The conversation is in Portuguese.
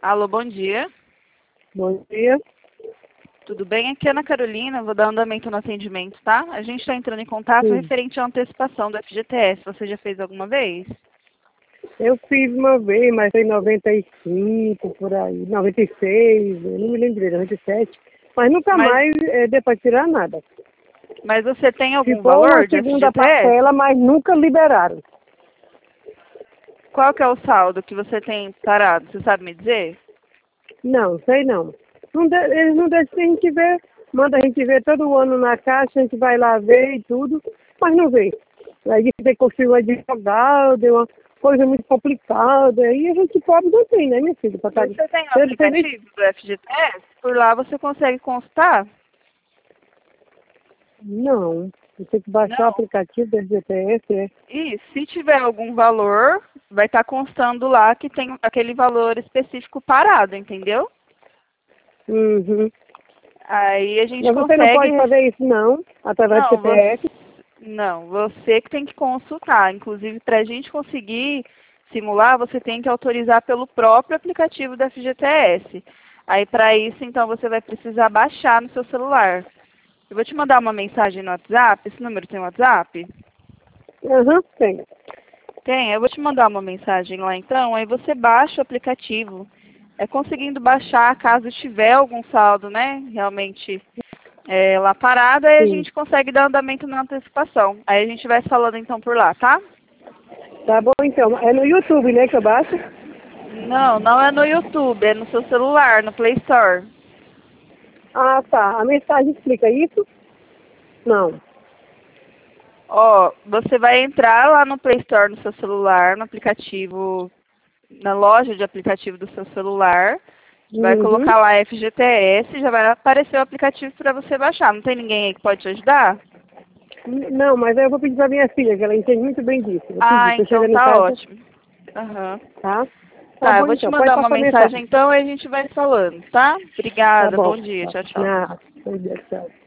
Alô, bom dia. Bom dia. Tudo bem? Aqui é Ana Carolina, vou dar andamento no atendimento, tá? A gente está entrando em contato Sim. referente à antecipação do FGTS. Você já fez alguma vez? Eu fiz uma vez, mas foi em 95, por aí, 96, eu não me lembrei, 97. Mas nunca Mas, mais deu para tirar nada. mas você tem algum Ficou uma valor de segunda FGTS? parcela, mas nunca liberaram. Qual que é o saldo que você tem parado? Você sabe me dizer? Não, sei não. Eles não deixam a gente ver, manda a gente ver todo ano na caixa, a gente vai lá ver e tudo, mas não vê. Aí diz que tem que construir um advogado, é uma coisa muito complicada, e a gente pobre não tem, né, minha filha? Pra tá... Você tem o aplicativo do FGTS? Por lá você consegue consultar? Não, eu tenho que baixar o Não. aplicativo da GTS, E se tiver algum valor, vai estar constando lá que tem aquele valor específico parado, entendeu? Uhum. Aí a gente Mas você não pode consegue. fazer isso não, através do Não, CPF. você que tem que consultar. Inclusive, para a gente conseguir simular, você tem que autorizar pelo próprio aplicativo da FGTS. Aí, para isso, então, você vai precisar baixar no seu celular. Eu vou te mandar uma mensagem no WhatsApp. Esse número tem WhatsApp? Aham, tem. Tem, eu vou te mandar uma mensagem lá então, aí você baixa o aplicativo. É conseguindo baixar, caso tiver algum saldo, né, realmente lá parado, aí a Sim. gente consegue dar andamento na antecipação. Aí a gente vai falando então por lá, tá? Tá bom então. É no YouTube, né, que eu baixo? Não, não é no YouTube, é no seu celular, no Play Store. Ah, tá. A mensagem explica isso? Não. Ó, você vai entrar lá no Play Store no seu celular, no aplicativo, na loja de aplicativo do seu celular. Vai Uhum. colocar lá FGTS, já vai aparecer o aplicativo para você baixar. Não tem ninguém aí que pode te ajudar? Não, mas eu vou pedir pra minha filha, que ela entende muito bem disso. Vou pedir. Ah, Tô então chegando em tá casa, ótimo. Aham. tá? Tá Tá, eu bom vou te então. Pode mandar uma passar a mensagem mensagem. então e a gente vai falando, tá? Tá Obrigada, bom. bom dia, Tá. tchau, tchau. Nada. Bom dia, tchau.